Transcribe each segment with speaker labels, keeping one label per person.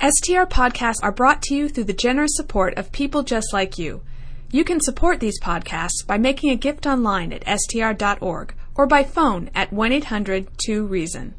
Speaker 1: STR podcasts are brought to you through the generous support of people just like you. You can support these podcasts by making a gift online at str.org or by phone at 1-800-2-REASON.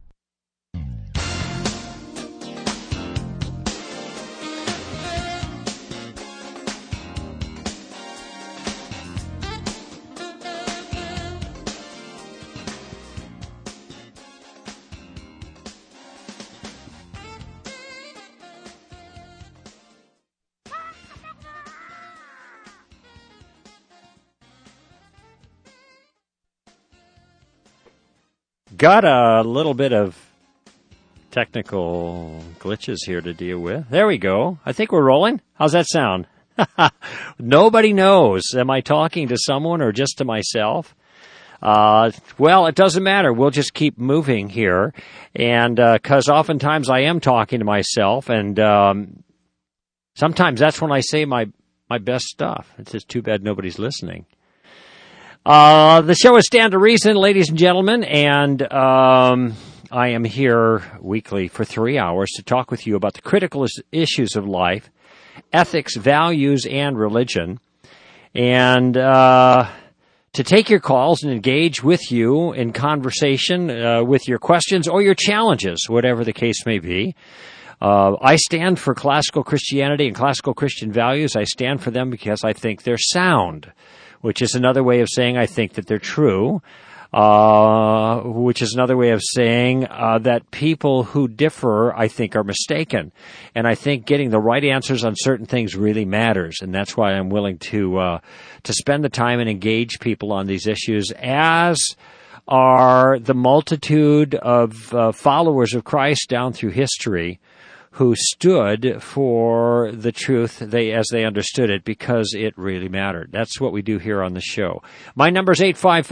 Speaker 2: Got a little bit of technical glitches here to deal with. There we go. I think we're rolling. How's that sound? Nobody knows. Am I talking to someone or just to myself? Well, it doesn't matter. We'll just keep moving here. And because oftentimes I am talking to myself, and sometimes that's when I say my best stuff. It's just too bad nobody's listening. The show is Stand to Reason, ladies and gentlemen, and I am here weekly for 3 hours to talk with you about the critical issues of life, ethics, values, and religion, and to take your calls and engage with you in conversation with your questions or your challenges, whatever the case may be. I stand for classical Christianity and classical Christian values. I stand for them because I think they're sound, which is another way of saying I think that they're true, which is another way of saying that people who differ, I think, are mistaken. And I think getting the right answers on certain things really matters, and that's why I'm willing to spend the time and engage people on these issues, as are the multitude of followers of Christ down through history who stood for the truth as they understood it, because it really mattered. That's what we do here on the show. My number is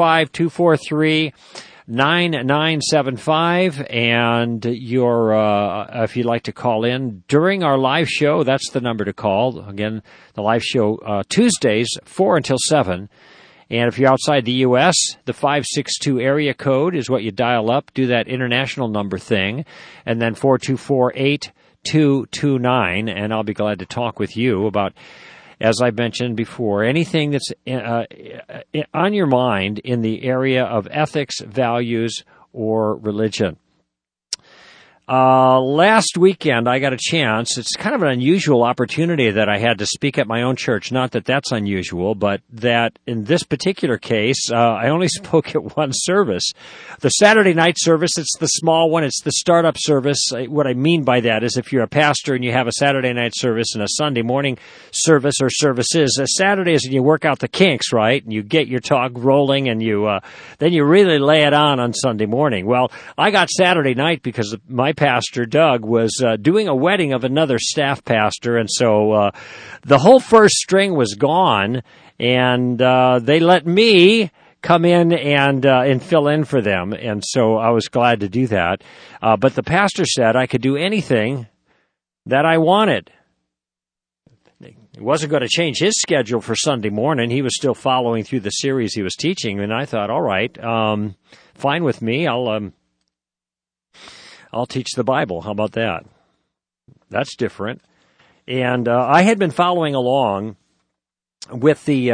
Speaker 2: 855-243-9975, and if you'd like to call in during our live show, that's the number to call. Again, the live show Tuesdays, 4 until 7. And if you're outside the U.S., the 562 area code is what you dial up. Do that international number thing, and then 424-8229, and I'll be glad to talk with you about, as I mentioned before, anything that's on your mind in the area of ethics, values, or religion. Last weekend, I got a chance. It's kind of an unusual opportunity that I had to speak at my own church. Not that that's unusual, but that in this particular case, I only spoke at one service. The Saturday night service, it's the small one. It's the startup service. What I mean by that is if you're a pastor and you have a Saturday night service and a Sunday morning service or services, Saturday is when you work out the kinks, right? And you get your talk rolling, and then you really lay it on Sunday morning. Well, I got Saturday night because my pastor, Doug, was doing a wedding of another staff pastor, and so the whole first string was gone, and they let me come in and fill in for them, and so I was glad to do that. But the pastor said I could do anything that I wanted. He wasn't going to change his schedule for Sunday morning. He was still following through the series he was teaching, and I thought, all right, fine with me. I'll teach the Bible. How about that? That's different. And I had been following along with the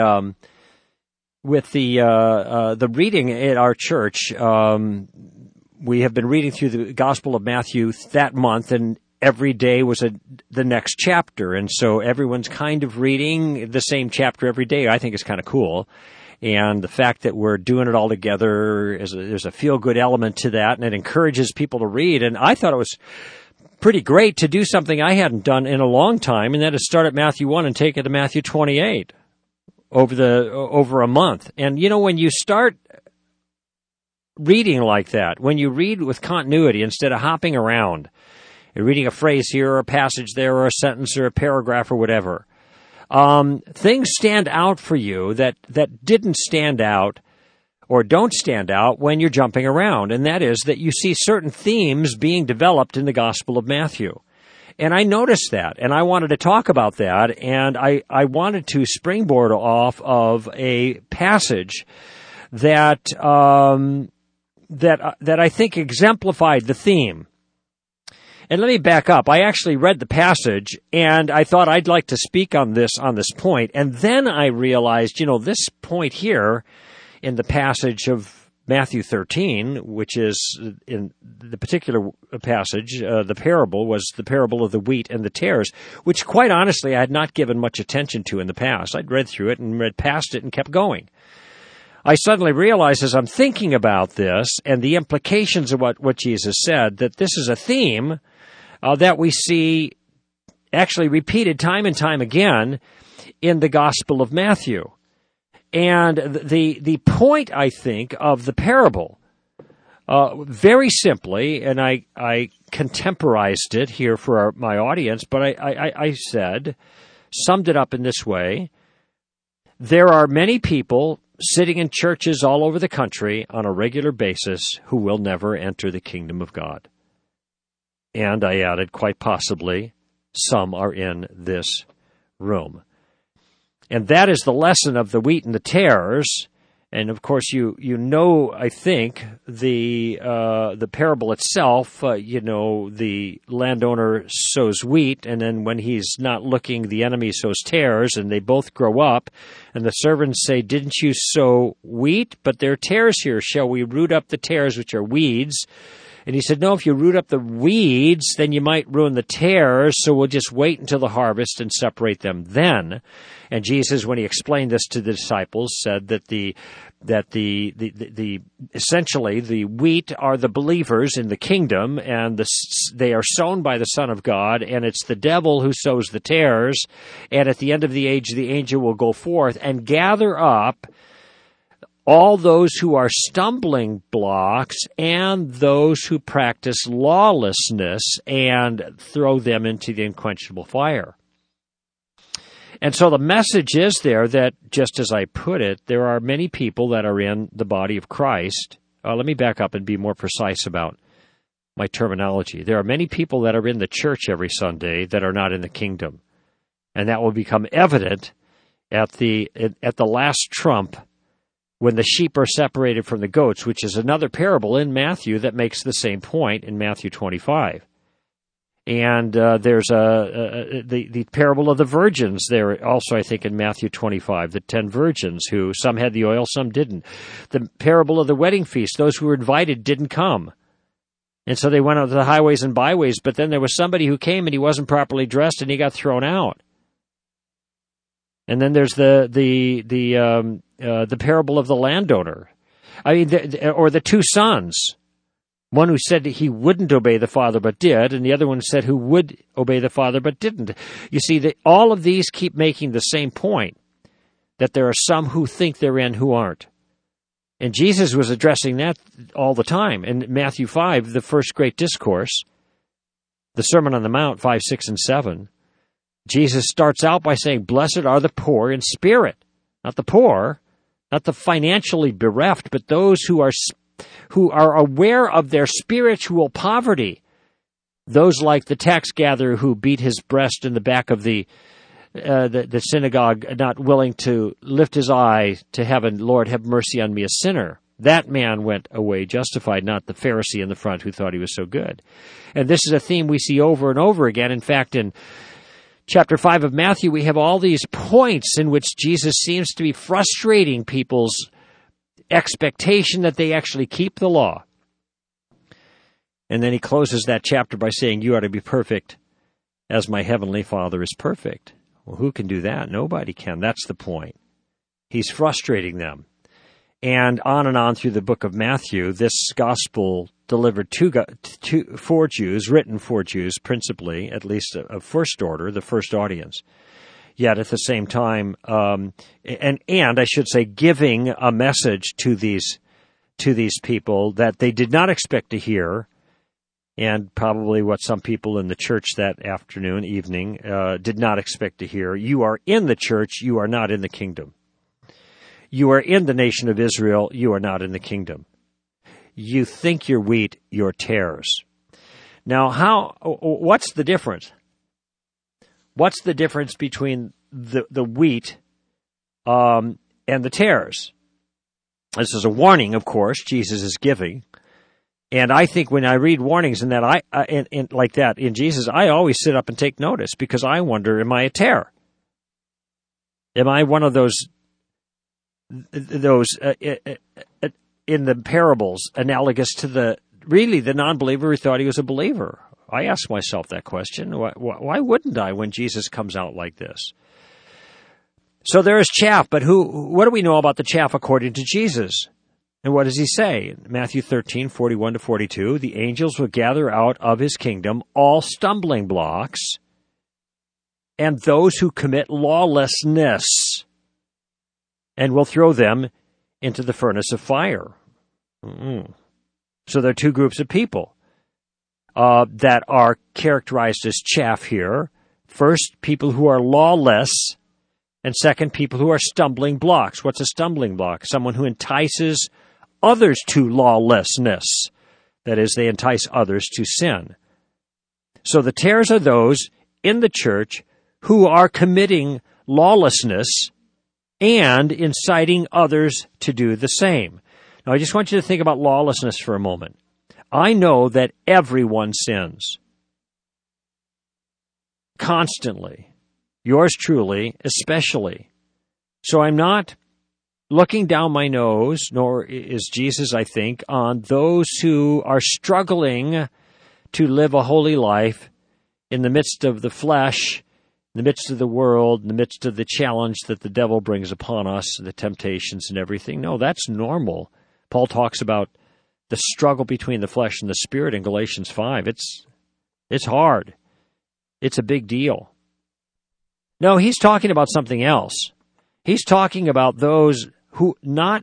Speaker 2: reading at our church. We have been reading through the Gospel of Matthew that month, and every day was the next chapter. And so everyone's kind of reading the same chapter every day. I think is kind of cool. And the fact that we're doing it all together, there's a feel-good element to that, and it encourages people to read. And I thought it was pretty great to do something I hadn't done in a long time, and that is start at Matthew 1 and take it to Matthew 28 over a month. And, when you start reading like that, when you read with continuity instead of hopping around, you're reading a phrase here or a passage there or a sentence or a paragraph or whatever, things stand out for you that didn't stand out or don't stand out when you're jumping around, and that is that you see certain themes being developed in the Gospel of Matthew. And I noticed that, and I wanted to talk about that, and I wanted to springboard off of a passage that I think exemplified the theme. And let me back up. I actually read the passage, and I thought I'd like to speak on this point. And then I realized, this point here in the passage of Matthew 13, which is in the particular passage, the parable was the parable of the wheat and the tares, which quite honestly I had not given much attention to in the past. I'd read through it and read past it and kept going. I suddenly realized as I'm thinking about this and the implications of what Jesus said, that this is a theme that we see actually repeated time and time again in the Gospel of Matthew. And the point, I think, of the parable, very simply, and I contemporized it here for my audience, but I summed it up in this way. There are many people sitting in churches all over the country on a regular basis who will never enter the kingdom of God. And I added, quite possibly, some are in this room. And that is the lesson of the wheat and the tares. And of course, you know, I think the parable itself. The landowner sows wheat, and then when he's not looking, the enemy sows tares, and they both grow up. And the servants say, "Didn't you sow wheat? But there are tares here. Shall we root up the tares, which are weeds?" And he said, "No, if you root up the weeds, then you might ruin the tares, so we'll just wait until the harvest and separate them then." And Jesus, when he explained this to the disciples, said that essentially the wheat are the believers in the kingdom, and they are sown by the Son of God, and it's the devil who sows the tares. And at the end of the age, the angel will go forth and gather up all those who are stumbling blocks and those who practice lawlessness and throw them into the unquenchable fire. And so the message is there that, just as I put it, there are many people that are in the body of Christ. Let me back up and be more precise about my terminology. There are many people that are in the church every Sunday that are not in the kingdom. And that will become evident at the last trump, when the sheep are separated from the goats, which is another parable in Matthew that makes the same point in Matthew 25. And there's the parable of the virgins there also, I think, in Matthew 25, the 10 virgins who some had the oil, some didn't. The parable of the wedding feast, those who were invited didn't come. And so they went out to the highways and byways, but then there was somebody who came and he wasn't properly dressed and he got thrown out. And then there's the parable of the landowner. Or the two sons. One who said he wouldn't obey the father but did, and the other one said who would obey the father but didn't. You see, all of these keep making the same point, that there are some who think they're in who aren't. And Jesus was addressing that all the time. In Matthew 5, the first great discourse, the Sermon on the Mount, 5, 6, and 7, Jesus starts out by saying, "Blessed are the poor in spirit." Not the poor, not the financially bereft, but those who are aware of their spiritual poverty. Those like the tax gatherer who beat his breast in the back of the synagogue, not willing to lift his eye to heaven, "Lord, have mercy on me, a sinner." That man went away justified, not the Pharisee in the front who thought he was so good. And this is a theme we see over and over again. In fact, in Chapter 5 of Matthew, we have all these points in which Jesus seems to be frustrating people's expectation that they actually keep the law. And then he closes that chapter by saying, "You are to be perfect as my heavenly Father is perfect." Well, who can do that? Nobody can. That's the point. He's frustrating them. And on through the book of Matthew, this gospel delivered for Jews, written for Jews principally, at least of first order, the first audience. Yet at the same time, and I should say, giving a message to these people that they did not expect to hear, and probably what some people in the church that evening, did not expect to hear. You are in the church, you are not in the kingdom. You are in the nation of Israel, you are not in the kingdom. You think you're wheat, you're tares. Now, what's the difference? What's the difference between the wheat and the tares? This is a warning, of course, Jesus is giving. And I think when I read warnings and that like that in Jesus, I always sit up and take notice because I wonder, am I a terror? Am I one of those in the parables analogous to the non-believer who thought he was a believer? I ask myself that question. Why wouldn't I when Jesus comes out like this? So there is chaff, but what do we know about the chaff according to Jesus? And what does he say? Matthew 13, 41 to 42, the angels will gather out of his kingdom all stumbling blocks and those who commit lawlessness, and will throw them into the furnace of fire. So there are two groups of people that are characterized as chaff here. First, people who are lawless, and second, people who are stumbling blocks. What's a stumbling block? Someone who entices others to lawlessness. That is, they entice others to sin. So the tares are those in the church who are committing lawlessness and inciting others to do the same. Now, I just want you to think about lawlessness for a moment. I know that everyone sins. Constantly. Yours truly, especially. So I'm not looking down my nose, nor is Jesus, I think, on those who are struggling to live a holy life in the midst of the flesh, in the midst of the world, in the midst of the challenge that the devil brings upon us, the temptations and everything. No, that's normal. Paul talks about the struggle between the flesh and the spirit in Galatians 5. It's hard. It's a big deal. No, he's talking about something else. He's talking about those who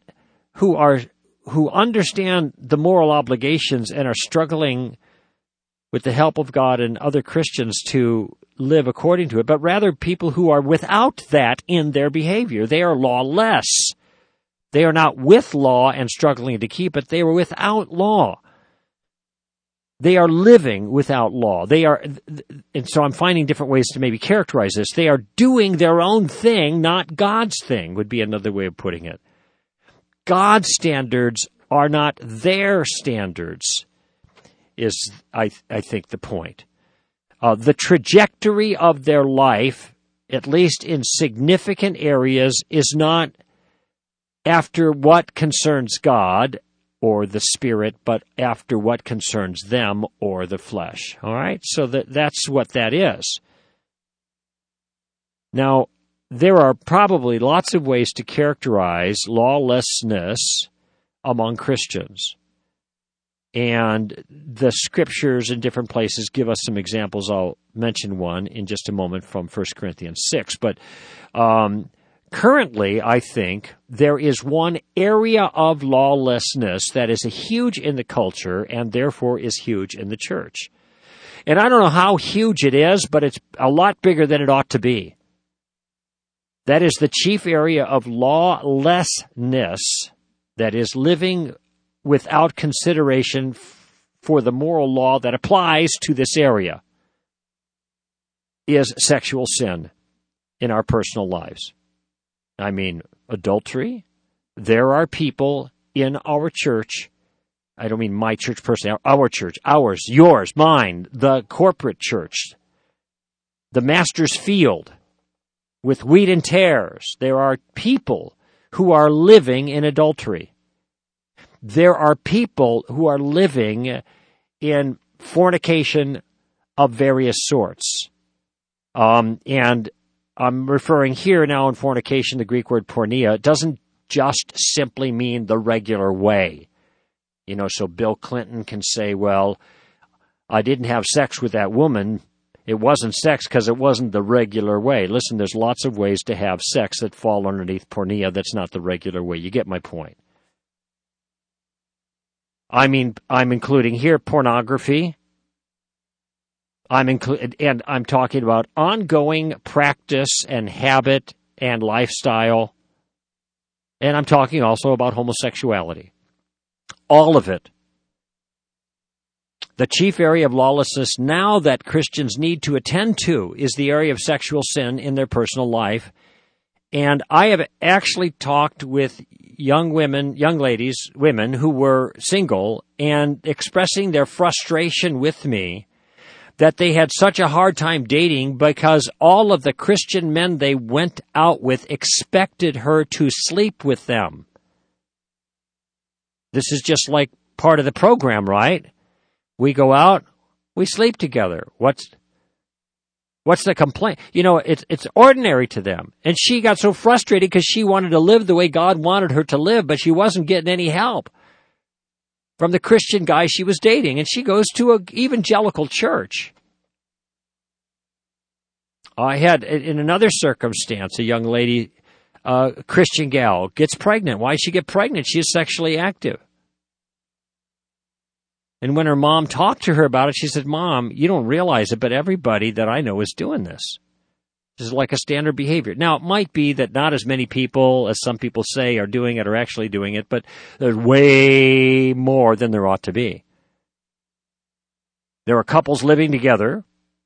Speaker 2: understand the moral obligations and are struggling with the help of God and other Christians to live according to it, but rather people who are without that in their behavior. They are lawless. They are not with law and struggling to keep it. They are without law. They are living without law. And so I'm finding different ways to maybe characterize this. They are doing their own thing, not God's thing, would be another way of putting it. God's standards are not their standards, is, I think, the point. The trajectory of their life, at least in significant areas, is not after what concerns God or the Spirit, but after what concerns them or the flesh. All right? So that's what that is. Now, there are probably lots of ways to characterize lawlessness among Christians. And the scriptures in different places give us some examples. I'll mention one in just a moment from 1 Corinthians 6. But currently, I think, there is one area of lawlessness that is huge in the culture and therefore is huge in the church. And I don't know how huge it is, but it's a lot bigger than it ought to be. That is the chief area of lawlessness, that is living without consideration for the moral law that applies to this area, is sexual sin in our personal lives. I mean, adultery. There are people in our church, I don't mean my church personally, our church, ours, yours, mine, the corporate church, the master's field, with wheat and tares. There are people who are living in adultery. There are people who are living in fornication of various sorts. And I'm referring here now in fornication, the Greek word porneia. It doesn't just simply mean the regular way. You know, so Bill Clinton can say, well, I didn't have sex with that woman. It wasn't sex because it wasn't the regular way. Listen, there's lots of ways to have sex that fall underneath porneia. That's not the regular way. You get my point. I mean, I'm including here pornography. And I'm talking about ongoing practice and habit and lifestyle. And I'm talking also about homosexuality. All of it. The chief area of lawlessness now that Christians need to attend to is the area of sexual sin in their personal life. And I have actually talked with young women who were single and expressing their frustration with me that they had such a hard time dating because all of the Christian men they went out with expected her to sleep with them. This is just like part of the program, right? We go out, we sleep together. What's the complaint? You know, it's ordinary to them. And she got so frustrated because she wanted to live the way God wanted her to live, but she wasn't getting any help from the Christian guy she was dating. And she goes to an evangelical church. I had, in another circumstance, a young lady, Christian gal, gets pregnant. Why did she get pregnant? She is sexually active. And when her mom talked to her about it, she said, Mom, you don't realize it, but everybody that I know is doing this. This is like a standard behavior. Now, it might be that not as many people as some people say are doing it or actually doing it, but there's way more than there ought to be. There are couples living together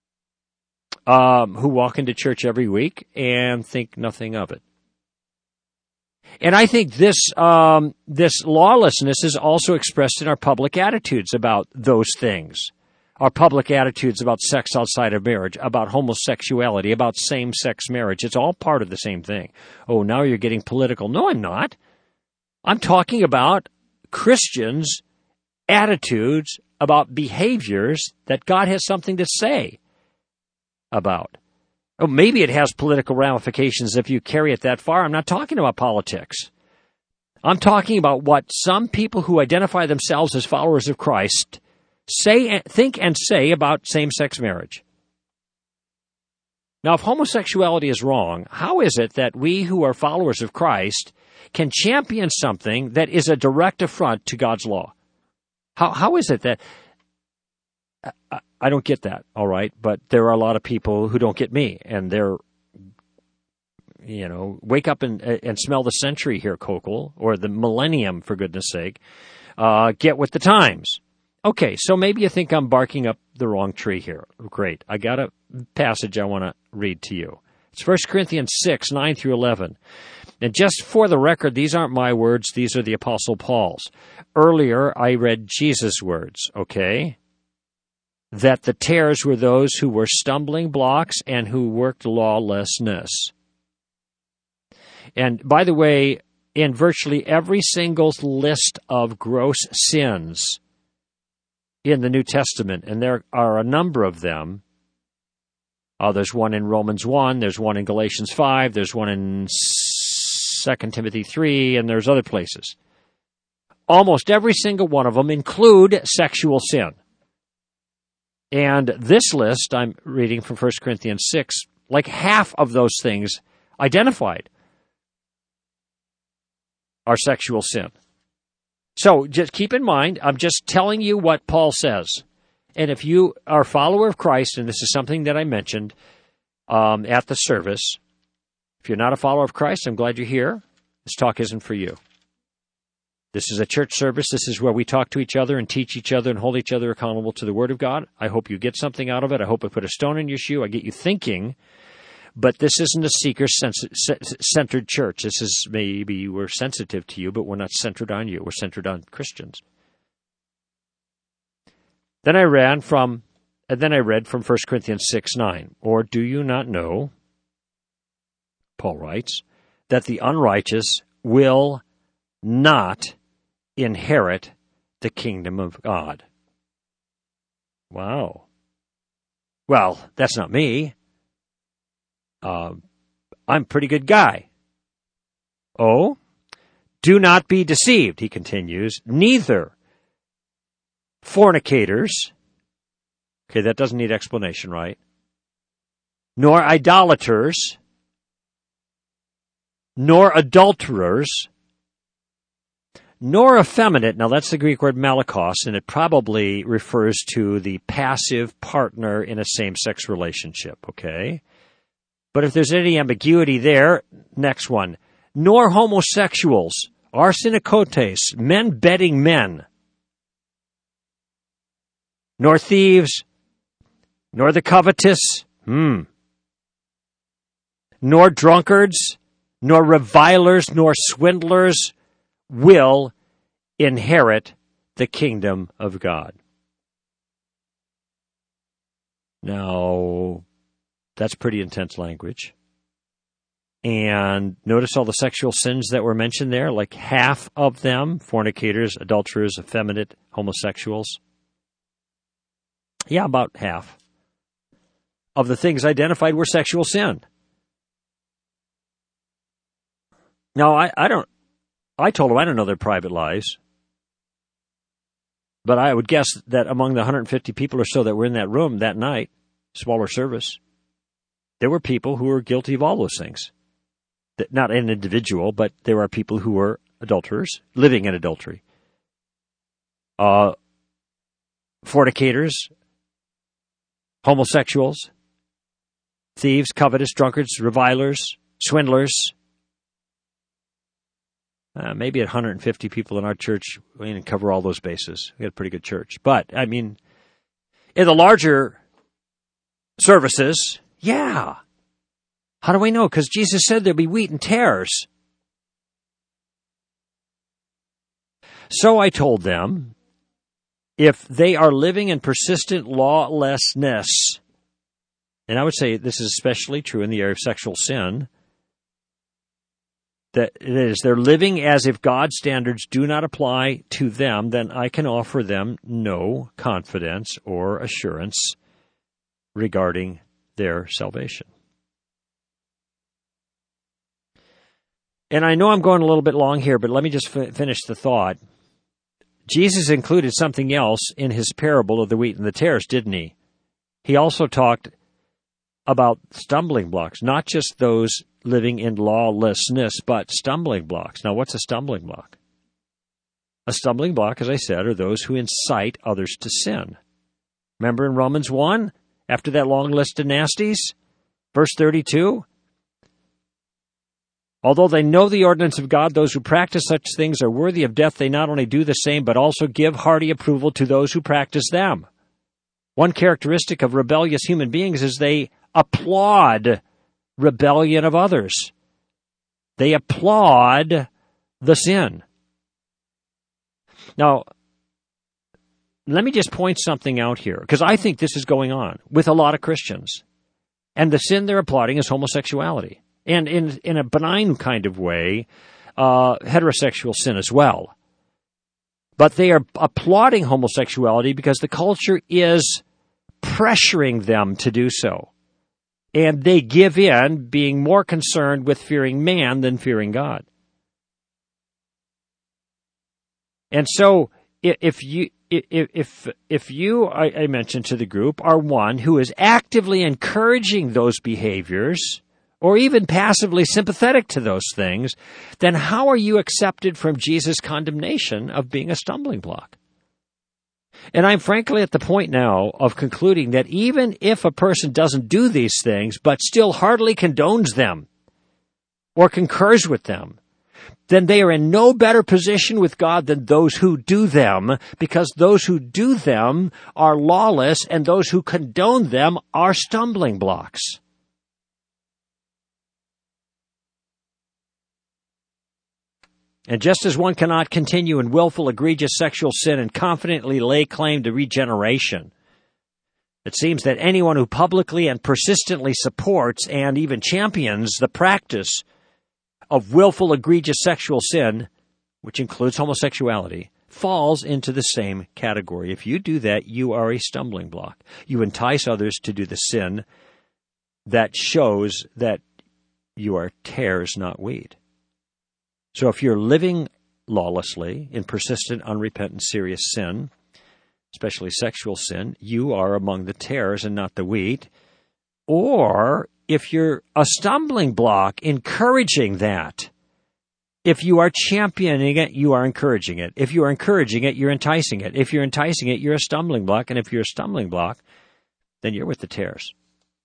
Speaker 2: who walk into church every week and think nothing of it. And I think this lawlessness is also expressed in our public attitudes about those things. Our public attitudes about sex outside of marriage, about homosexuality, about same-sex marriage. It's all part of the same thing. Oh, now you're getting political. No, I'm not. I'm talking about Christians' attitudes about behaviors that God has something to say about. Oh, maybe it has political ramifications if you carry it that far. I'm not talking about politics. I'm talking about what some people who identify themselves as followers of Christ think and say about same-sex marriage. Now, if homosexuality is wrong, how is it that we who are followers of Christ can champion something that is a direct affront to God's law? How is it that... I don't get that, all right? But there are a lot of people who don't get me, and they're, wake up and smell the century here, Kokol, or the millennium, for goodness sake. Get with the times. Okay, so maybe you think I'm barking up the wrong tree here. Great. I got a passage I want to read to you. It's 1 Corinthians 6, 9 through 11. And just for the record, these aren't my words. These are the Apostle Paul's. Earlier, I read Jesus' words, okay? That the tares were those who were stumbling blocks and who worked lawlessness. And by the way, in virtually every single list of gross sins in the New Testament, and there are a number of them, there's one in Romans 1, there's one in Galatians 5, there's one in 2 Timothy 3, and there's other places. Almost every single one of them include sexual sin. And this list, I'm reading from 1 Corinthians 6, like half of those things identified are sexual sin. So just keep in mind, I'm just telling you what Paul says. And if you are a follower of Christ, and this is something that I mentioned at the service, if you're not a follower of Christ, I'm glad you're here. This talk isn't for you. This is a church service. This is where we talk to each other and teach each other and hold each other accountable to the Word of God. I hope you get something out of it. I hope I put a stone in your shoe. I get you thinking. But this isn't a seeker-centered church. This is maybe we're sensitive to you, but we're not centered on you. We're centered on Christians. Then I read from 1 Corinthians 6, 9. Or do you not know, Paul writes, that the unrighteous will not inherit the kingdom of God? Wow. Well, that's not me. I'm a pretty good guy. Oh? Do not be deceived, he continues. Neither fornicators, okay, that doesn't need explanation, right? Nor idolaters, nor adulterers, nor effeminate. Now, that's the Greek word malakos, and it probably refers to the passive partner in a same-sex relationship, okay? But if there's any ambiguity there, next one. Nor homosexuals, arsenokotes, men bedding men, nor thieves, nor the covetous, nor drunkards, nor revilers, nor swindlers will inherit the kingdom of God. Now, that's pretty intense language. And notice all the sexual sins that were mentioned there, like half of them, fornicators, adulterers, effeminate, homosexuals. Yeah, about half of the things identified were sexual sin. Now, I told them I don't know their private lives, but I would guess that among the 150 people or so that were in that room that night, smaller service, there were people who were guilty of all those things. Not an individual, but there are people who were adulterers, living in adultery. Fornicators, homosexuals, thieves, covetous, drunkards, revilers, swindlers. Maybe 150 people in our church, we didn't cover all those bases. We had a pretty good church. But, I mean, in the larger services, yeah. How do I know? Because Jesus said there'd be wheat and tares. So I told them, if they are living in persistent lawlessness, and I would say this is especially true in the area of sexual sin, that it is, they're living as if God's standards do not apply to them, then I can offer them no confidence or assurance regarding their salvation. And I know I'm going a little bit long here, but let me just finish the thought. Jesus included something else in his parable of the wheat and the tares, didn't he? He also talked about stumbling blocks, not just those living in lawlessness, but stumbling blocks. Now, what's a stumbling block? A stumbling block, as I said, are those who incite others to sin. Remember in Romans 1, after that long list of nasties, verse 32? Although they know the ordinance of God, those who practice such things are worthy of death. They not only do the same, but also give hearty approval to those who practice them. One characteristic of rebellious human beings is they applaud rebellion of others. They applaud the sin. Now, let me just point something out here, because I think this is going on with a lot of Christians. And the sin they're applauding is homosexuality. And in a benign kind of way, heterosexual sin as well. But they are applauding homosexuality because the culture is pressuring them to do so. And they give in, being more concerned with fearing man than fearing God. And so, if you, I mentioned to the group, are one who is actively encouraging those behaviors, or even passively sympathetic to those things, then how are you accepted from Jesus' condemnation of being a stumbling block? And I'm frankly at the point now of concluding that even if a person doesn't do these things, but still heartily condones them or concurs with them, then they are in no better position with God than those who do them, because those who do them are lawless and those who condone them are stumbling blocks. And just as one cannot continue in willful, egregious sexual sin and confidently lay claim to regeneration, it seems that anyone who publicly and persistently supports and even champions the practice of willful, egregious sexual sin, which includes homosexuality, falls into the same category. If you do that, you are a stumbling block. You entice others to do the sin that shows that you are tares, not wheat. So if you're living lawlessly in persistent, unrepentant, serious sin, especially sexual sin, you are among the tares and not the wheat. Or if you're a stumbling block, encouraging that. If you are championing it, you are encouraging it. If you are encouraging it, you're enticing it. If you're enticing it, you're a stumbling block. And if you're a stumbling block, then you're with the tares.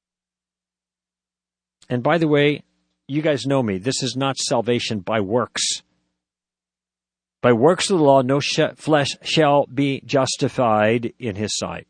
Speaker 2: And by the way, you guys know me. This is not salvation by works. By works of the law, no flesh shall be justified in his sight.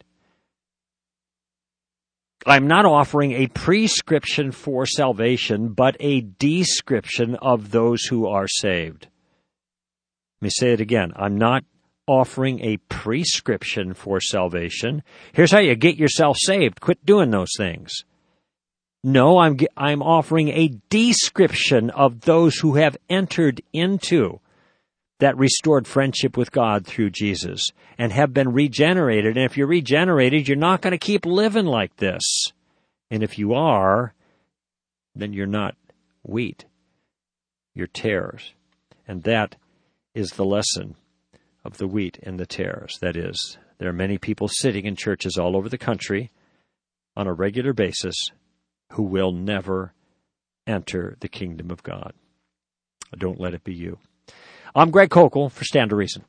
Speaker 2: I'm not offering a prescription for salvation, but a description of those who are saved. Let me say it again. I'm not offering a prescription for salvation. Here's how you get yourself saved. Quit doing those things. No, I'm offering a description of those who have entered into that restored friendship with God through Jesus and have been regenerated. And if you're regenerated, you're not going to keep living like this. And if you are, then you're not wheat. You're tares. And that is the lesson of the wheat and the tares. That is, there are many people sitting in churches all over the country on a regular basis who will never enter the kingdom of God. Don't let it be you. I'm Greg Koukl for Stand to Reason.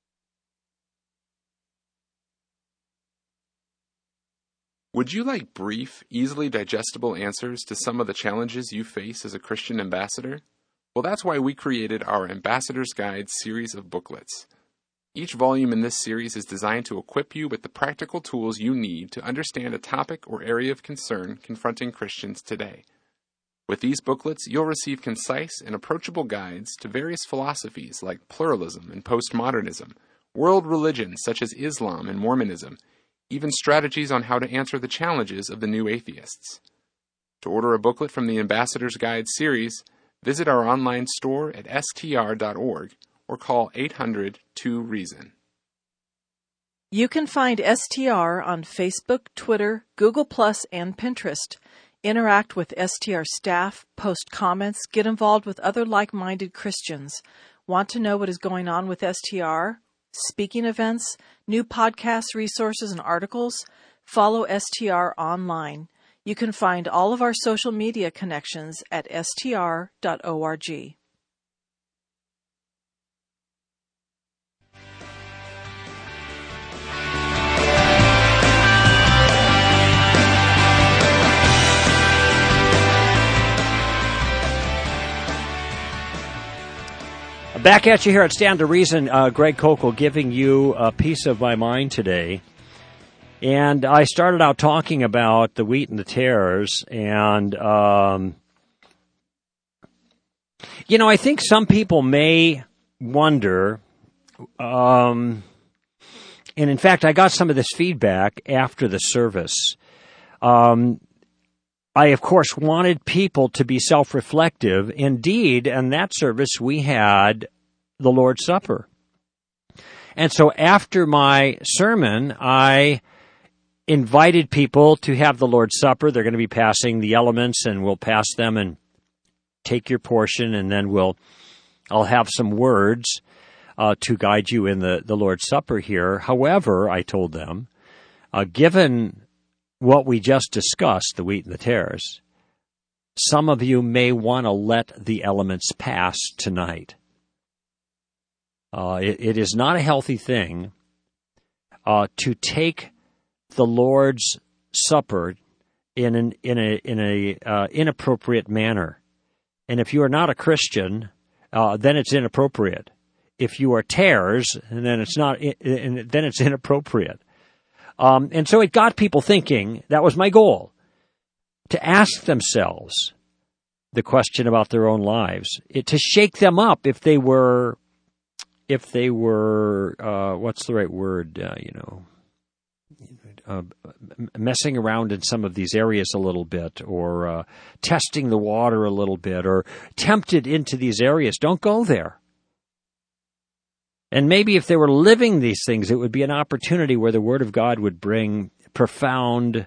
Speaker 3: Would you like brief, easily digestible answers to some of the challenges you face as a Christian ambassador? Well, that's why we created our Ambassador's Guide series of booklets. Each volume in this series is designed to equip you with the practical tools you need to understand a topic or area of concern confronting Christians today. With these booklets, you'll receive concise and approachable guides to various philosophies like pluralism and postmodernism, world religions such as Islam and Mormonism, even strategies on how to answer the challenges of the new atheists. To order a booklet from the Ambassador's Guide series, visit our online store at str.org or call 800-2REASON.
Speaker 4: You can find STR on Facebook, Twitter, Google+, and Pinterest. Interact with STR staff, post comments, get involved with other like-minded Christians. Want to know what is going on with STR? Speaking events, new podcasts, resources, and articles? Follow STR online. You can find all of our social media connections at str.org.
Speaker 2: Back at you here at Stand to Reason, Greg Koukl giving you a piece of my mind today. And I started out talking about the wheat and the tares, and, I think some people may wonder, and in fact, I got some of this feedback after the service. I, of course, wanted people to be self-reflective. Indeed, in that service, we had the Lord's Supper. And so after my sermon, I invited people to have the Lord's Supper. They're going to be passing the elements, and we'll pass them and take your portion, and then I'll have some words to guide you in the Lord's Supper here. However, I told them, given what we just discussed, the wheat and the tares, some of you may want to let the elements pass tonight. It is not a healthy thing to take the Lord's Supper in an inappropriate manner. And if you are not a Christian, then it's inappropriate. If you are tares, then it's not. Then it's inappropriate. And so it got people thinking. That was my goal, to ask themselves the question about their own lives, to shake them up if they were what's the right word? Messing around in some of these areas a little bit, or testing the water a little bit, or tempted into these areas. Don't go there. And maybe if they were living these things, it would be an opportunity where the Word of God would bring profound,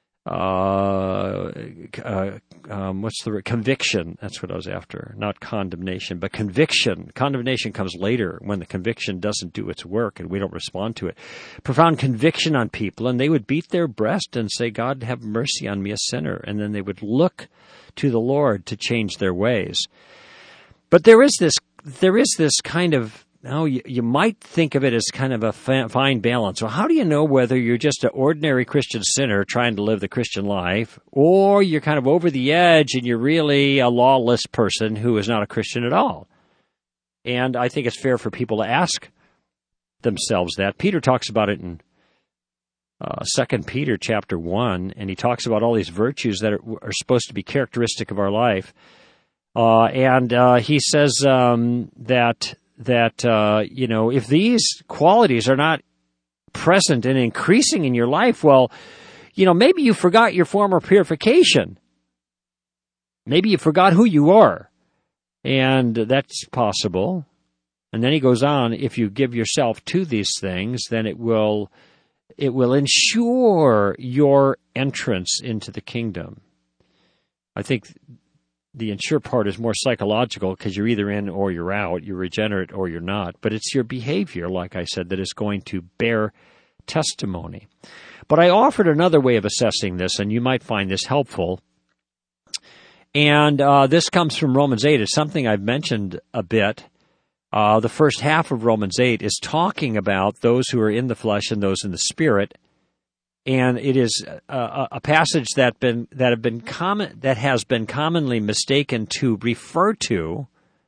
Speaker 2: conviction. That's what I was after. Not condemnation, but conviction. Condemnation comes later when the conviction doesn't do its work and we don't respond to it. Profound conviction on people, and they would beat their breast and say, God, have mercy on me, a sinner. And then they would look to the Lord to change their ways. But there is this kind of, you might think of it as kind of a fine balance. Well, how do you know whether you're just an ordinary Christian sinner trying to live the Christian life, or you're kind of over the edge and you're really a lawless person who is not a Christian at all? And I think it's fair for people to ask themselves that. Peter talks about it in 2 Peter chapter 1, and he talks about all these virtues that are supposed to be characteristic of our life. And he says that if these qualities are not present and increasing in your life, well, maybe you forgot your former purification. Maybe you forgot who you are. And that's possible. And then he goes on, if you give yourself to these things, then it will ensure your entrance into the kingdom. I think the ensure part is more psychological because you're either in or you're out, you're regenerate or you're not. But it's your behavior, like I said, that is going to bear testimony. But I offered another way of assessing this, and you might find this helpful. And this comes from Romans 8. It's something I've mentioned a bit. The first half of Romans 8 is talking about those who are in the flesh and those in the spirit. And it is a passage that has been commonly mistaken to refer to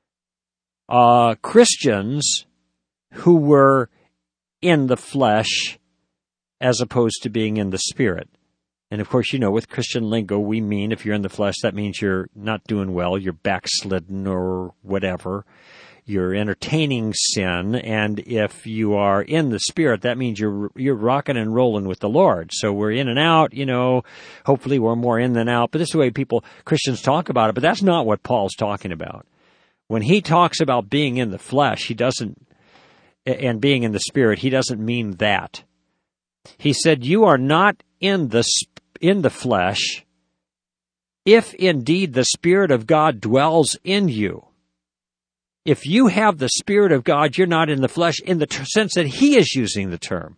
Speaker 2: Christians who were in the flesh as opposed to being in the spirit. And of course, with Christian lingo, we mean if you're in the flesh, that means you're not doing well, you're backslidden or whatever. You're entertaining sin, and if you are in the Spirit, that means you're rocking and rolling with the Lord. So we're in and out, hopefully we're more in than out, but this is the way Christians talk about it, but that's not what Paul's talking about. When he talks about being in the flesh, and being in the Spirit, he doesn't mean that. He said, you are not in the flesh if indeed the Spirit of God dwells in you. If you have the Spirit of God, you're not in the flesh in the sense that he is using the term.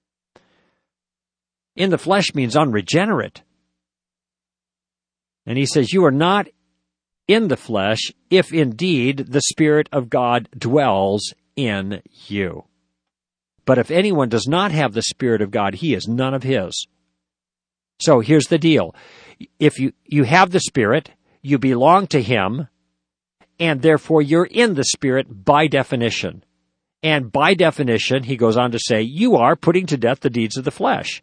Speaker 2: In the flesh means unregenerate. And he says, you are not in the flesh if indeed the Spirit of God dwells in you. But if anyone does not have the Spirit of God, he is none of his. So here's the deal. If you have the Spirit, you belong to him, and therefore you're in the Spirit by definition. And by definition, he goes on to say, you are putting to death the deeds of the flesh.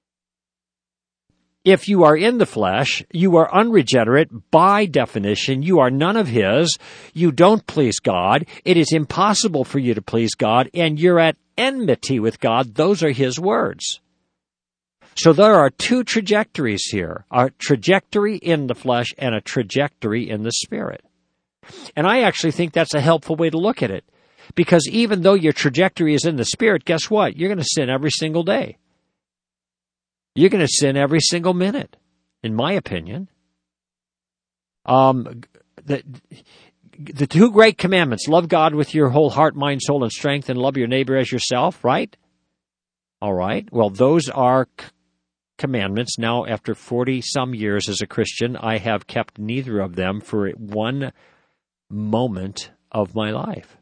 Speaker 2: If you are in the flesh, you are unregenerate by definition. You are none of his. You don't please God. It is impossible for you to please God, and you're at enmity with God. Those are his words. So there are two trajectories here, a trajectory in the flesh and a trajectory in the Spirit. And I actually think that's a helpful way to look at it. Because even though your trajectory is in the Spirit, guess what? You're going to sin every single day. You're going to sin every single minute, in my opinion. The two great commandments, love God with your whole heart, mind, soul, and strength, and love your neighbor as yourself, right? All right. Well, those are commandments. Now, after 40-some years as a Christian, I have kept neither of them for one moment of my life.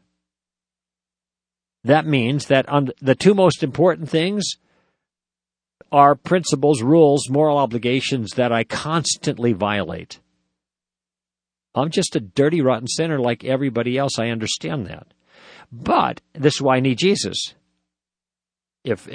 Speaker 2: That means that the two most important things are principles, rules, moral obligations that I constantly violate. I'm just a dirty, rotten sinner like everybody else. I understand that. But this is why I need Jesus. If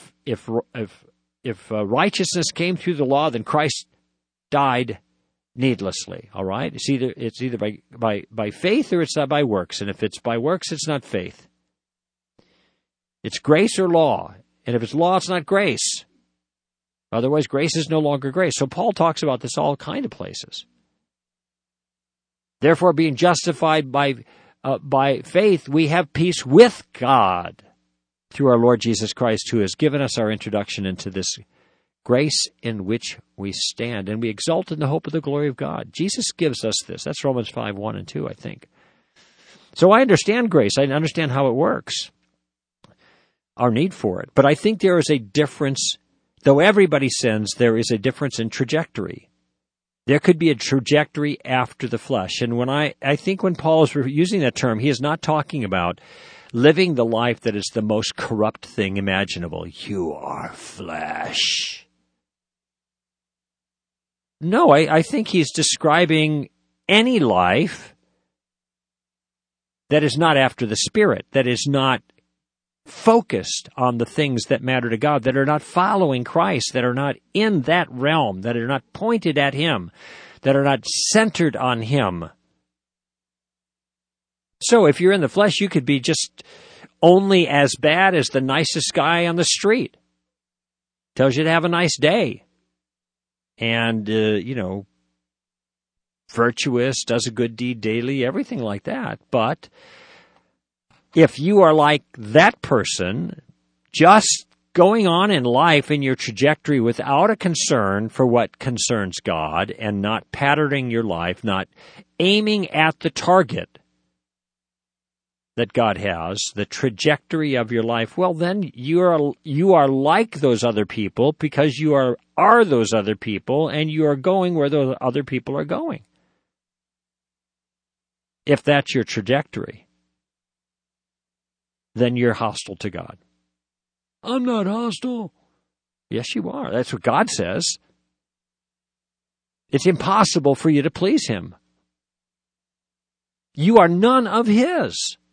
Speaker 2: righteousness came through the law, then Christ died needlessly. All right? It's either by faith or it's not by works. And if it's by works, it's not faith. It's grace or law. And if it's law, it's not grace. Otherwise, grace is no longer grace. So Paul talks about this all kind of places. Therefore, being justified by faith, we have peace with God through our Lord Jesus Christ, who has given us our introduction into this grace in which we stand. And we exult in the hope of the glory of God. Jesus gives us this. That's Romans 5:1 and 2, I think. So I understand grace. I understand how it works, our need for it. But I think there is a difference. Though everybody sins, there is a difference in trajectory. There could be a trajectory after the flesh. And when I think when Paul is using that term, he is not talking about living the life that is the most corrupt thing imaginable. You are flesh. No, I think he's describing any life that is not after the Spirit, that is not focused on the things that matter to God, that are not following Christ, that are not in that realm, that are not pointed at him, that are not centered on him. So if you're in the flesh, you could be just only as bad as the nicest guy on the street. Tells you to have a nice day. And, virtuous, does a good deed daily, everything like that. But if you are like that person, just going on in life in your trajectory without a concern for what concerns God and not patterning your life, not aiming at the target that God has, the trajectory of your life, well, then you are like those other people because you are those other people and you are going where those other people are going. If that's your trajectory, then you're hostile to God. I'm not hostile. Yes, you are. That's what God says. It's impossible for you to please Him. You are none of His.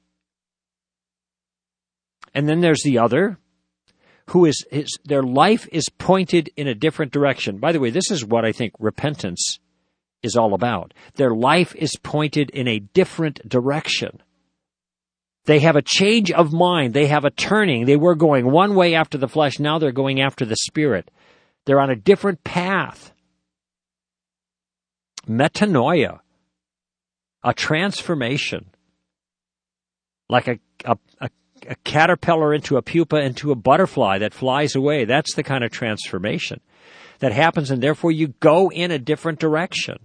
Speaker 2: And then there's the other, who their life is pointed in a different direction. By the way, this is what I think repentance is all about. Their life is pointed in a different direction. They have a change of mind. They have a turning. They were going one way after the flesh. Now they're going after the Spirit. They're on a different path. Metanoia, a transformation, like a caterpillar into a pupa, into a butterfly that flies away. That's the kind of transformation that happens, and therefore you go in a different direction.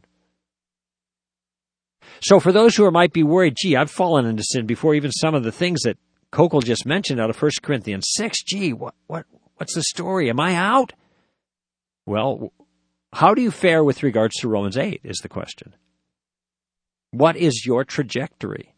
Speaker 2: So for those who might be worried, gee, I've fallen into sin before, even some of the things that Kokol just mentioned out of 1 Corinthians 6, gee, what's the story? Am I out? Well, how do you fare with regards to Romans 8 is the question. What is your trajectory?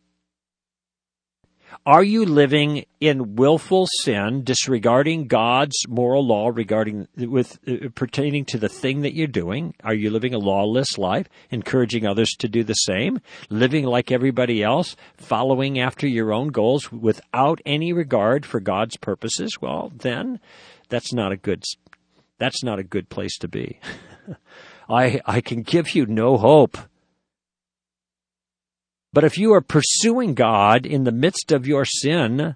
Speaker 2: Are you living in willful sin, disregarding God's moral law pertaining to the thing that you're doing? Are you living a lawless life, encouraging others to do the same, living like everybody else, following after your own goals without any regard for God's purposes? Well, then that's not a good place to be. I can give you no hope. But if you are pursuing God in the midst of your sin,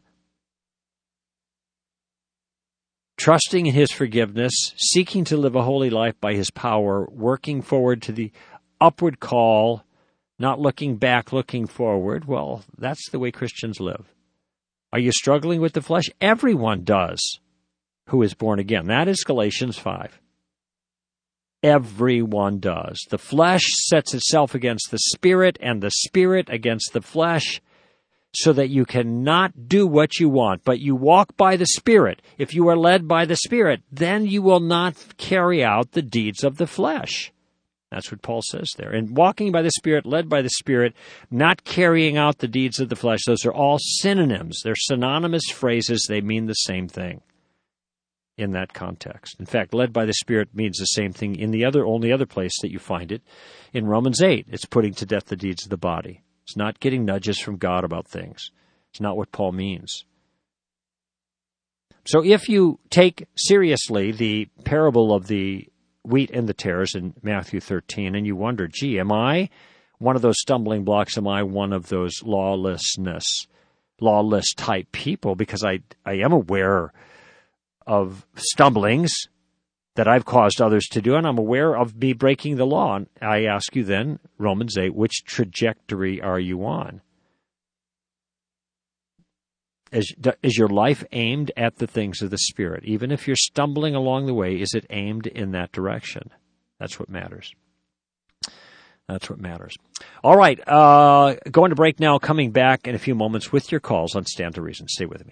Speaker 2: trusting in His forgiveness, seeking to live a holy life by His power, working forward to the upward call, not looking back, looking forward, well, that's the way Christians live. Are you struggling with the flesh? Everyone does who is born again. That is Galatians 5. Everyone does. The flesh sets itself against the Spirit, and the Spirit against the flesh, so that you cannot do what you want, but you walk by the Spirit. If you are led by the Spirit, then you will not carry out the deeds of the flesh. That's what Paul says there. And walking by the Spirit, led by the Spirit, not carrying out the deeds of the flesh, those are all synonyms. They're synonymous phrases. They mean the same thing in that context. In fact, led by the Spirit means the same thing in the only other place that you find it, in Romans 8. It's putting to death the deeds of the body. It's not getting nudges from God about things. It's not what Paul means. So if you take seriously the parable of the wheat and the tares in Matthew 13, and you wonder, gee, am I one of those stumbling blocks? Am I one of those lawless type people? Because I am aware of stumblings that I've caused others to do, and I'm aware of me breaking the law. And I ask you then, Romans 8, which trajectory are you on? Is your life aimed at the things of the Spirit? Even if you're stumbling along the way, is it aimed in that direction? That's what matters. That's what matters. All right, going to break now, coming back in a few moments with your calls on Stand to Reason. Stay with me.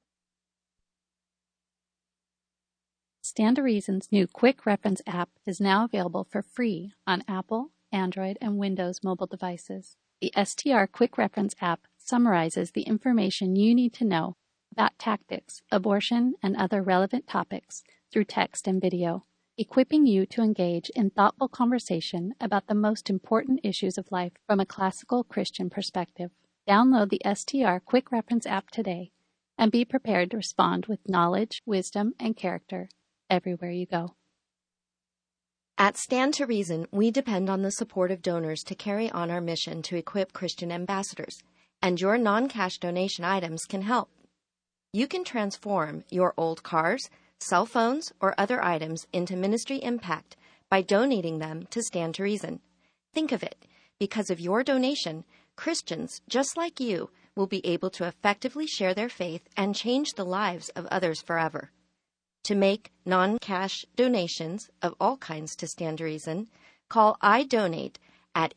Speaker 5: Stand to Reason's new Quick Reference app is now available for free on Apple, Android, and Windows mobile devices. The STR Quick Reference app summarizes the information you need to know about tactics, abortion, and other relevant topics through text and video, equipping you to engage in thoughtful conversation about the most important issues of life from a classical Christian perspective. Download the STR Quick Reference app today and be prepared to respond with knowledge, wisdom, and character everywhere you go.
Speaker 6: At Stand to Reason, we depend on the support of donors to carry on our mission to equip Christian ambassadors. and your non-cash donation items can help. You can transform your old cars, cell phones, or other items into ministry impact by donating them to Stand to Reason. Think of it. Because of your donation, Christians just like you will be able to effectively share their faith and change the lives of others forever. To make non-cash donations of all kinds to Stand to Reason, call iDonate at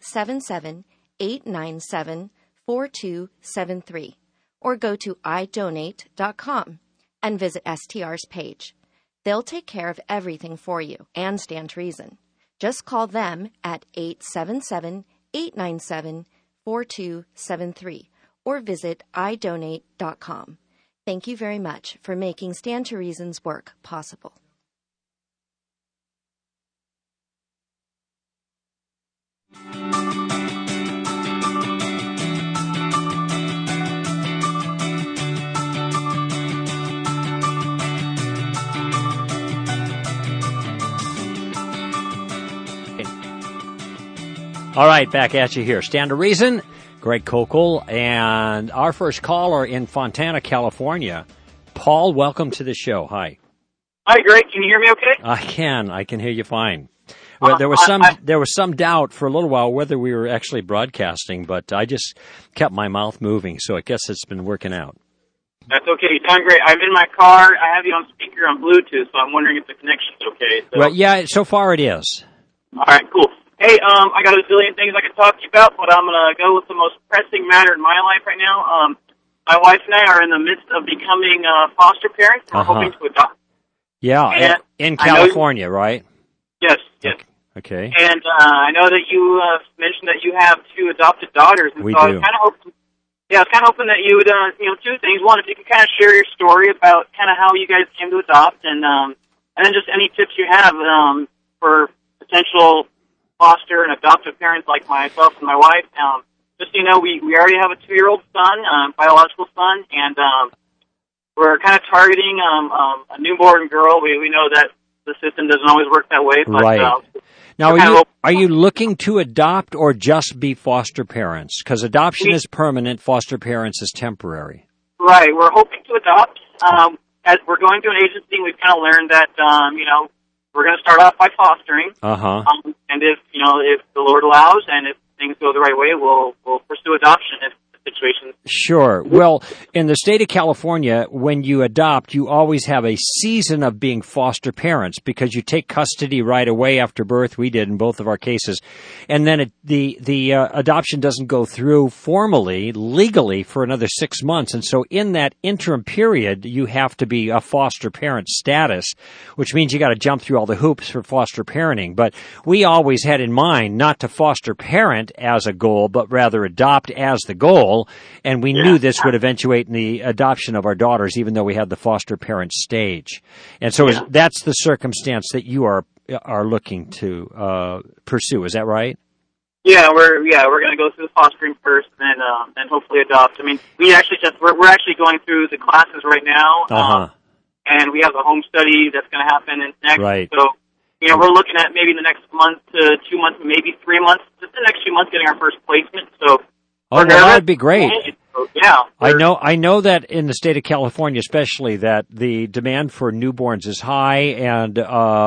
Speaker 6: 877-897-4273 or go to idonate.com and visit STR's page. They'll take care of everything for you and Stand to Reason. Just call them at 877-897-4273 or visit idonate.com. Thank you very much for making Stand to Reason's work possible.
Speaker 2: All right, back at you here. Stand to Reason, Greg Koukl, and our first caller in Fontana, California. Paul, welcome to the show. Hi.
Speaker 7: Hi, Greg. Can you hear me okay?
Speaker 2: I can hear you fine. Well, there was some doubt for a little while whether we were actually broadcasting, but I just kept my mouth moving, so I guess it's been working out.
Speaker 7: That's okay. You sound great. I'm in my car. I have you on speaker on Bluetooth, so I'm wondering if the connection's okay. So.
Speaker 2: Well, yeah, so far it is.
Speaker 7: All right, cool. Hey, I got a zillion things I could talk to you about, but I'm going to go with the most pressing matter in my life right now. My wife and I are in the midst of becoming foster parents. We're hoping to adopt.
Speaker 2: Yeah, in California, right?
Speaker 7: Yes.
Speaker 2: Okay.
Speaker 7: And I know that you mentioned that you have 2 adopted daughters. And
Speaker 2: we
Speaker 7: so
Speaker 2: do.
Speaker 7: I was kind of hoping that you would, 2 things. One, if you could kind of share your story about kind of how you guys came to adopt, and then just any tips you have for potential foster and adoptive parents like myself and my wife. Just so you know, we already have a 2-year-old son, biological son, and we're kind of targeting a newborn girl. We know that the system doesn't always work that way. But,
Speaker 2: right. Now, are you looking to adopt or just be foster parents? Because adoption is permanent, foster parents is temporary.
Speaker 7: Right. We're hoping to adopt. As we're going through an agency, we've kind of learned that, we're going to start off by fostering. And if the Lord allows and if things go the right way, we'll pursue adoption if the situation.
Speaker 2: Sure. Well, in the state of California, when you adopt, you always have a season of being foster parents because you take custody right away after birth. We did in both of our cases. And then the adoption doesn't go through formally, legally, for another 6 months. And so in that interim period, you have to be a foster parent status, which means you got to jump through all the hoops for foster parenting. But we always had in mind not to foster parent as a goal, but rather adopt as the goal. And we knew this would eventuate in the adoption of our daughters, even though we had the foster parent stage. And so that's the circumstance that you are looking to pursue. Is that right?
Speaker 7: Yeah, we're going to go through the fostering first, and then hopefully adopt. I mean, we're actually going through the classes right now, and we have a home study that's going to happen next. Right. So, we're looking at maybe the next month to 2 months, maybe 3 months, just the next few months, getting our first placement. So.
Speaker 2: Oh, well, that would be great.
Speaker 7: Yeah.
Speaker 2: I know that in the state of California especially that the demand for newborns is high and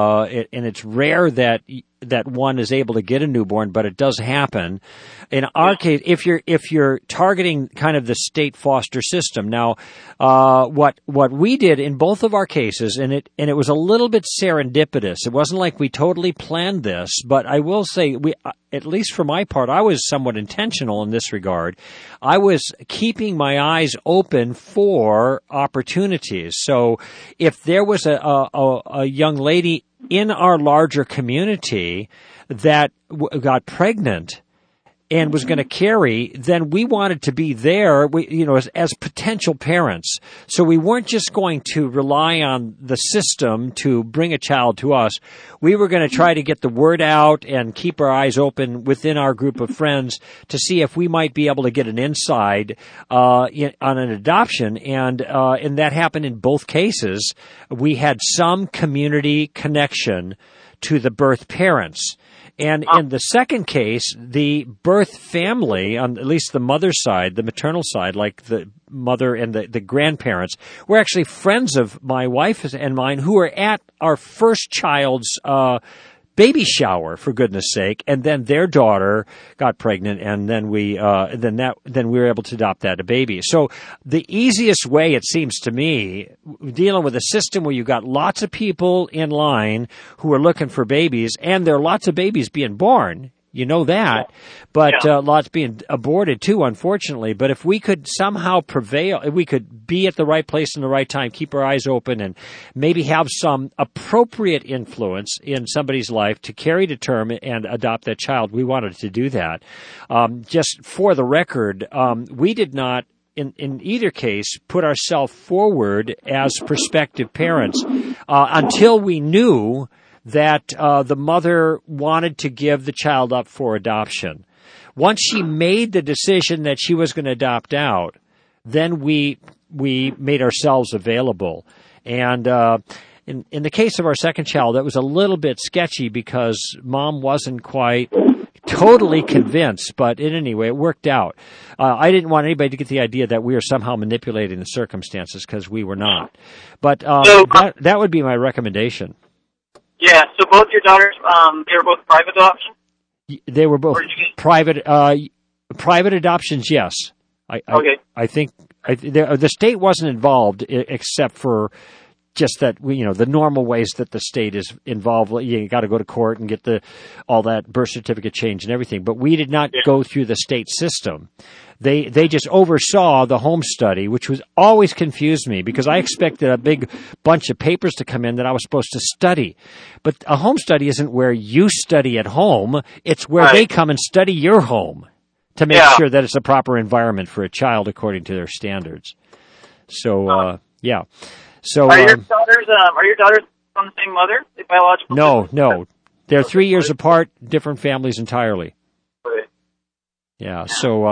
Speaker 2: it's rare that one is able to get a newborn, but it does happen. In our case, if you're targeting kind of the state foster system. Now, what we did in both of our cases, and it was a little bit serendipitous. It wasn't like we totally planned this, but I will say at least for my part, I was somewhat intentional in this regard. I was keeping my eyes open for opportunities. So if there was a young lady in our larger community that got pregnant and was going to carry, then we wanted to be there, as potential parents. So we weren't just going to rely on the system to bring a child to us. We were going to try to get the word out and keep our eyes open within our group of friends to see if we might be able to get an inside on an adoption. And that happened in both cases. We had some community connection to the birth parents. And in the second case, the birth family, on at least the mother's side, the maternal side, like the mother and the grandparents, were actually friends of my wife and mine who were at our first child's baby shower, for goodness sake, and then their daughter got pregnant, and then we were able to adopt that baby. So the easiest way, it seems to me, dealing with a system where you got lots of people in line who are looking for babies, and there are lots of babies being born. You know that, but lots being aborted too, unfortunately. But if we could somehow prevail, if we could be at the right place in the right time, keep our eyes open, and maybe have some appropriate influence in somebody's life to carry to term and adopt that child, we wanted to do that. Just for the record, we did not, in either case, put ourselves forward as prospective parents until we knew that the mother wanted to give the child up for adoption. Once she made the decision that she was going to adopt out, then we made ourselves available. And in the case of our second child, that was a little bit sketchy because Mom wasn't quite totally convinced, but in any way, it worked out. I didn't want anybody to get the idea that we were somehow manipulating the circumstances, because we were not. But that would be my recommendation.
Speaker 7: Yeah, so both your daughters, they were both private adoption?
Speaker 2: They were both private adoptions, yes. I think the state wasn't involved except for just that, the normal ways that the state is involved. You got to go to court and get all that birth certificate change and everything. But we did not go through the state system. They just oversaw the home study, which was always confused me because I expected a big bunch of papers to come in that I was supposed to study. But a home study isn't where you study at home. It's where they come and study your home to make sure that it's a proper environment for a child according to their standards. So, yeah. So,
Speaker 7: are your daughters from the same mother, the biological?
Speaker 2: No. They're 3 years apart, different families entirely. Yeah. So,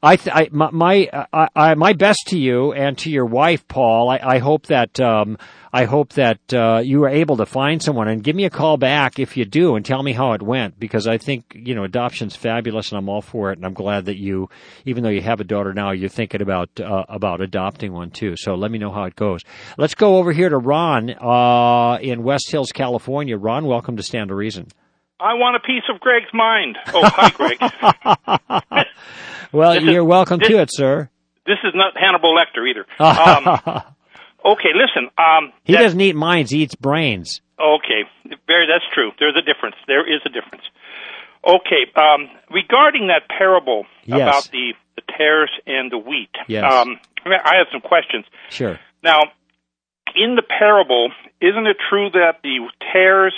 Speaker 2: my best to you and to your wife, Paul. I hope that you were able to find someone, and give me a call back if you do, and tell me how it went, because I think adoption's fabulous, and I'm all for it, and I'm glad that you, even though you have a daughter now, you're thinking about adopting one too. So let me know how it goes. Let's go over here to Ron in West Hills, California. Ron, welcome to Stand to Reason.
Speaker 8: I want a piece of Greg's mind. Oh, hi, Greg.
Speaker 2: Well, you're welcome to it, sir.
Speaker 8: This is not Hannibal Lecter either. Okay, listen.
Speaker 2: He doesn't eat minds; he eats brains.
Speaker 8: Okay, that's true. There's a difference. There is a difference. Okay, regarding that parable about the tares and the wheat, I have some questions.
Speaker 2: Sure.
Speaker 8: Now, in the parable, isn't it true that the tares,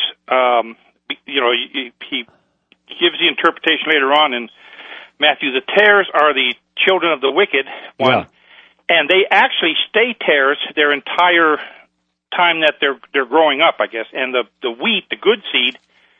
Speaker 8: he gives the interpretation later on in Matthew, the tares are the children of the wicked one, and they actually stay tares their entire time that they're growing up, I guess. And the wheat, the good seed,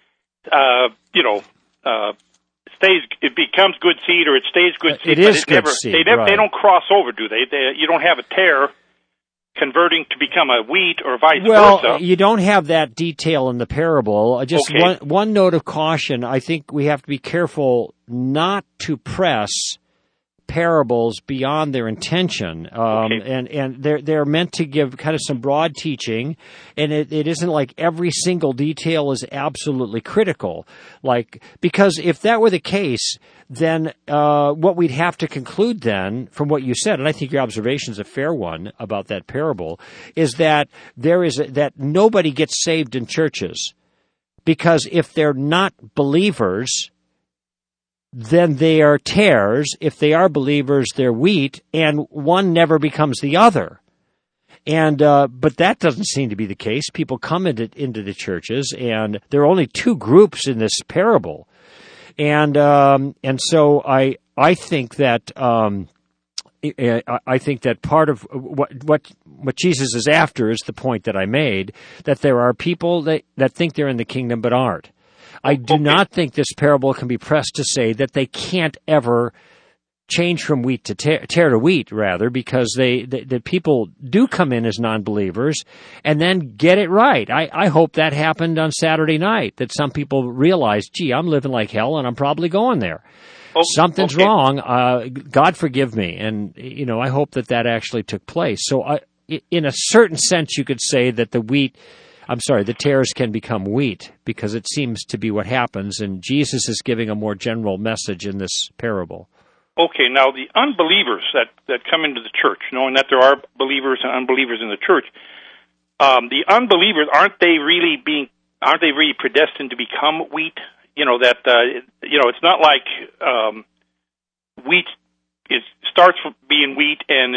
Speaker 8: stays. It becomes good seed, or it stays good seed.
Speaker 2: It is good seed.
Speaker 8: They don't cross over, do they? You don't have a tare converting to become a wheat or vice versa.
Speaker 2: Well, you don't have that detail in the parable. Just one note of caution. I think we have to be careful not to press parables beyond their intention. And they're meant to give kind of some broad teaching, and it isn't like every single detail is absolutely critical. Because if that were the case, then what we'd have to conclude then from what you said, and I think your observation is a fair one about that parable, is that that nobody gets saved in churches, because if they're not believers, then they are tares. If they are believers, they're wheat, and one never becomes the other. And but that doesn't seem to be the case. People come into the churches, and there are only two groups in this parable. And so I think that part of what Jesus is after is the point that I made, that there are people that think they're in the kingdom but aren't. I do not think this parable can be pressed to say that they can't ever change from wheat to tare to wheat, rather, because the people do come in as non-believers and then get it right. I hope that happened on Saturday night, that some people realized, gee, I'm living like hell and I'm probably going there. Something's wrong. God forgive me. And, I hope that actually took place. So in a certain sense, you could say that the tares can become wheat, because it seems to be what happens. And Jesus is giving a more general message in this parable.
Speaker 8: Okay, now the unbelievers that come into the church, knowing that there are believers and unbelievers in the church, the unbelievers, aren't they really predestined to become wheat? It's not like wheat starts from being wheat and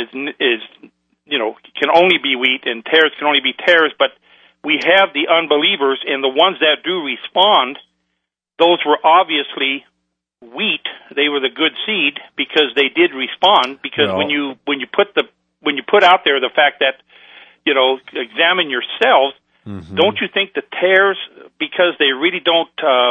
Speaker 8: can only be wheat, and tares can only be tares. But we have the unbelievers, and the ones that do respond, those were obviously wheat. They were the good seed because they did respond. Because when you put out there the fact that examine yourselves. Mm-hmm. Don't you think the tares, because they really don't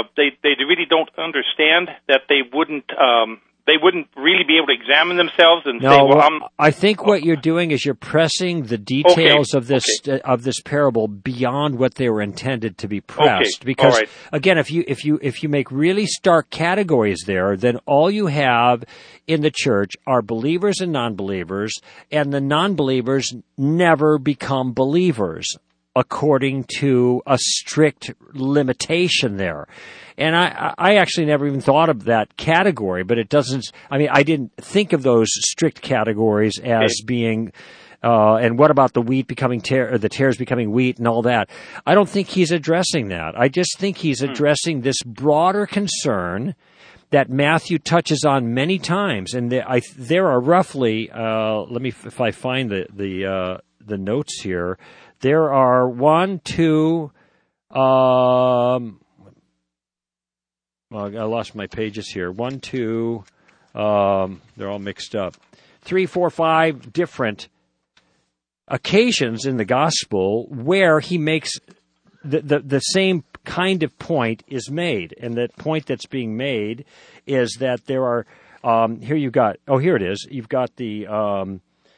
Speaker 8: understand that they wouldn't really be able to examine themselves and say, well,
Speaker 2: I think what you're doing is you're pressing the details of this parable beyond what they were intended to be pressed. Because again, if you make really stark categories there, then all you have in the church are believers and non-believers, and the non-believers never become believers, according to a strict limitation there. And I actually never even thought of that category, but it doesn't, I didn't think of those strict categories as being, and what about the wheat becoming the tares becoming wheat and all that? I don't think he's addressing that. I just think he's addressing this broader concern that Matthew touches on many times. And there are roughly, let me, if I find the notes here, there are 1, 2, well, I lost my pages here. 1, 2, they're all mixed up. 3, 4, 5 different occasions in the gospel where he makes the same kind of point is made. And the point that's being made is that there are, here it is. You've got the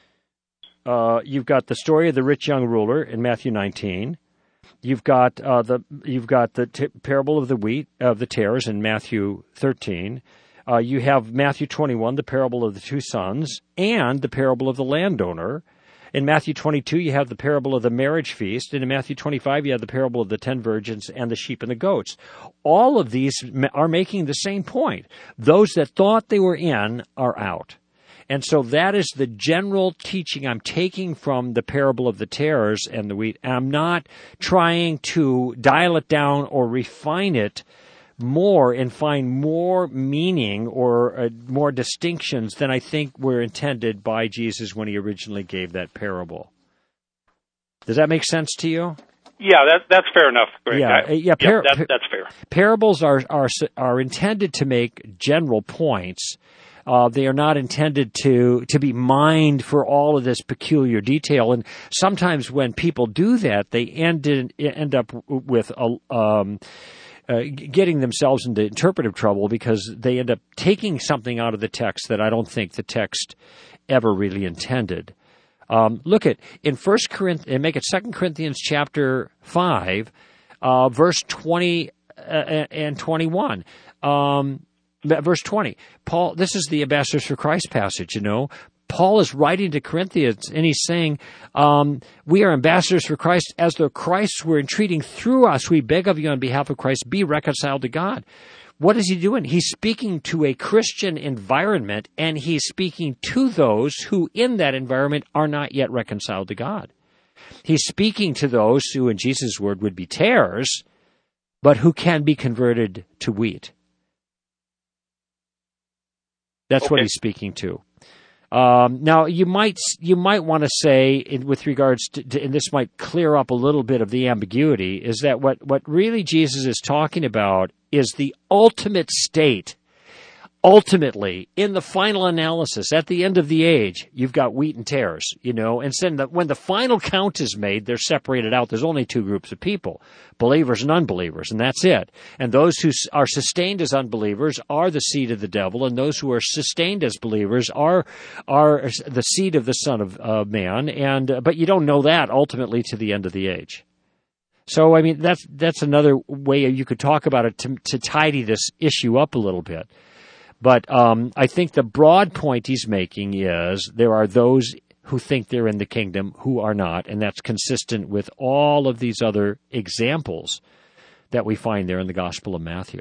Speaker 2: story of the rich young ruler in Matthew 19. You've got the parable of the wheat of the tares in Matthew 13. You have Matthew 21, the parable of the two sons, and the parable of the landowner. In Matthew 22, you have the parable of the marriage feast, and in Matthew 25, you have the parable of the 10 virgins and the sheep and the goats. All of these are making the same point. Those that thought they were in are out. And so that is the general teaching I'm taking from the parable of the tares and the wheat. And I'm not trying to dial it down or refine it more and find more meaning or more distinctions than I think were intended by Jesus when he originally gave that parable. Does that make sense to you?
Speaker 8: Yeah, that's fair enough, Greg.
Speaker 2: That's
Speaker 8: fair.
Speaker 2: Parables are intended to make general points. They are not intended to be mined for all of this peculiar detail. And sometimes when people do that, they end up with getting themselves into interpretive trouble, because they end up taking something out of the text that I don't think the text ever really intended. Look at in 1 Corinthians, and make it 2 Corinthians chapter 5, verse 20 and 21. Verse 20, Paul, this is the Ambassadors for Christ passage, Paul is writing to Corinthians, and he's saying, we are ambassadors for Christ, as though Christ were entreating through us. We beg of you on behalf of Christ, be reconciled to God. What is he doing? He's speaking to a Christian environment, and he's speaking to those who in that environment are not yet reconciled to God. He's speaking to those who, in Jesus' word, would be tares, but who can be converted to wheat. That's what he's speaking to. Now, you might want to say, with regards to, and this might clear up a little bit of the ambiguity, is that what really Jesus is talking about is the ultimate state ultimately, in the final analysis, at the end of the age, you've got wheat and tares, and then when the final count is made, they're separated out. There's only two groups of people, believers and unbelievers, and that's it. And those who are sustained as unbelievers are the seed of the devil, and those who are sustained as believers are the seed of the Son of Man. But you don't know that ultimately to the end of the age. So, I mean, that's another way you could talk about it to tidy this issue up a little bit. But I think the broad point he's making is there are those who think they're in the kingdom who are not, and that's consistent with all of these other examples that we find there in the Gospel of Matthew.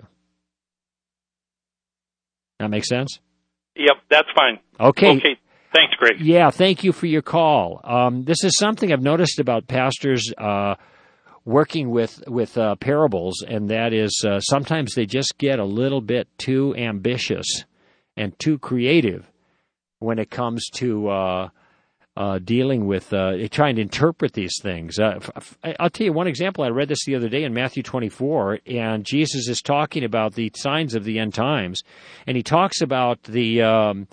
Speaker 2: That make sense?
Speaker 8: Yep, that's fine.
Speaker 2: Okay.
Speaker 8: Thanks, Greg.
Speaker 2: Yeah, thank you for your call. This is something I've noticed about pastors working with parables, and that is sometimes they just get a little bit too ambitious and too creative when it comes to dealing with trying to interpret these things. I'll tell you one example. I read this the other day in Matthew 24, and Jesus is talking about the signs of the end times, and he talks about the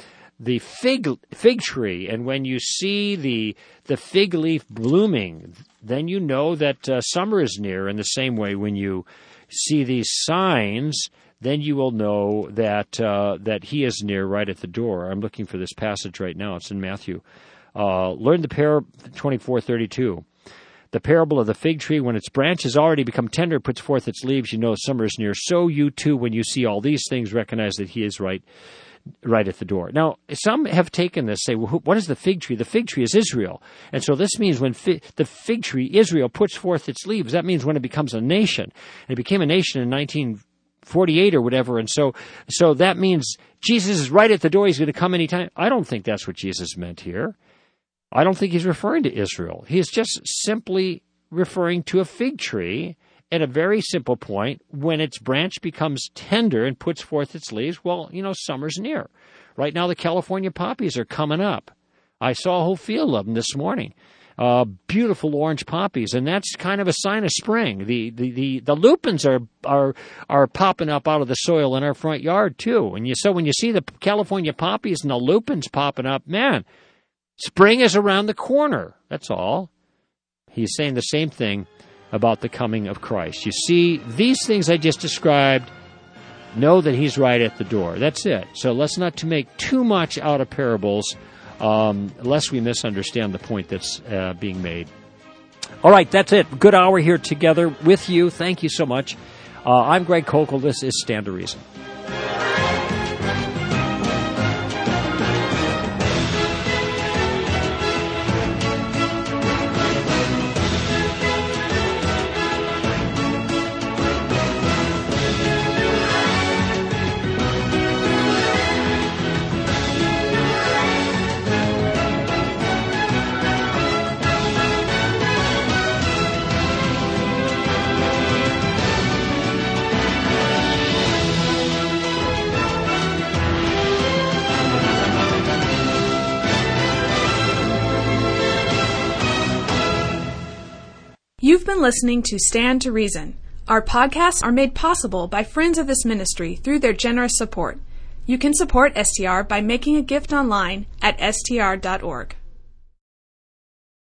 Speaker 2: fig tree, and when you see the fig leaf blooming, then you know that summer is near. In the same way, when you see these signs, then you will know that he is near, right at the door. I'm looking for this passage right now. It's in Matthew. Learn the parable 24:32. The parable of the fig tree, when its branch has already become tender, puts forth its leaves, you know summer is near. So you too, when you see all these things, recognize that he is right at the door. Now, some have taken this, say, well, what is the fig tree? The fig tree is Israel. And so this means when the fig tree, Israel, puts forth its leaves, that means when it becomes a nation. And it became a nation in 1948 or whatever. And so that means Jesus is right at the door. He's going to come anytime. I don't think that's what Jesus meant here. I don't think he's referring to Israel. He is just simply referring to a fig tree at a very simple point. When its branch becomes tender and puts forth its leaves, well, summer's near. Right now, the California poppies are coming up. I saw a whole field of them this morning. Beautiful orange poppies, and that's kind of a sign of spring. The lupins are popping up out of the soil in our front yard too. And so when you see the California poppies and the lupins popping up, man, spring is around the corner. That's all. He's saying the same thing about the coming of Christ. You see, these things I just described, know that he's right at the door. That's it. So let's not to make too much out of parables, lest we misunderstand the point that's being made. All right, that's it. Good hour here together with you. Thank you so much. I'm Greg Kokel. This is Stand to Reason.
Speaker 1: You've been listening to Stand to Reason. Our podcasts are made possible by friends of this ministry through their generous support. You can support STR by making a gift online at str.org.